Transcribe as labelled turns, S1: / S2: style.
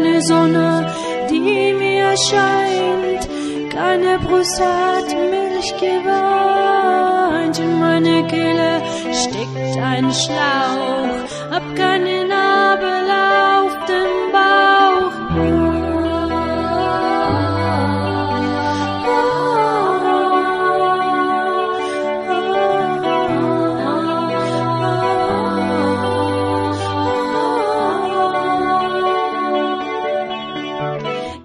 S1: keine Sonne, die mir scheint, keine Brust hat Milch geweint. In meine Kehle steckt ein Schlauch, hab keine